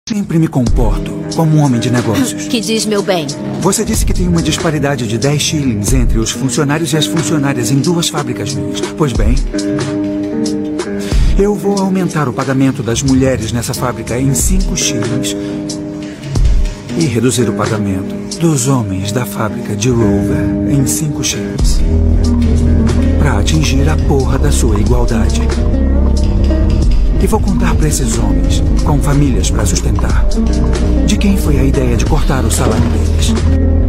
Sempre me comporto como um homem de negócios. Que diz, meu bem? Você disse que tem uma disparidade de 10 shillings entre os funcionários e as funcionárias em 2 fábricas minhas. Pois bem, eu vou aumentar o pagamento das mulheres nessa fábrica em 5 shillings e reduzir o pagamento dos homens da fábrica de Rover em 5 shillings para atingir a porra da sua igualdade. E vou contar para esses homens, com famílias para sustentar, de quem foi a ideia de cortar o salário deles.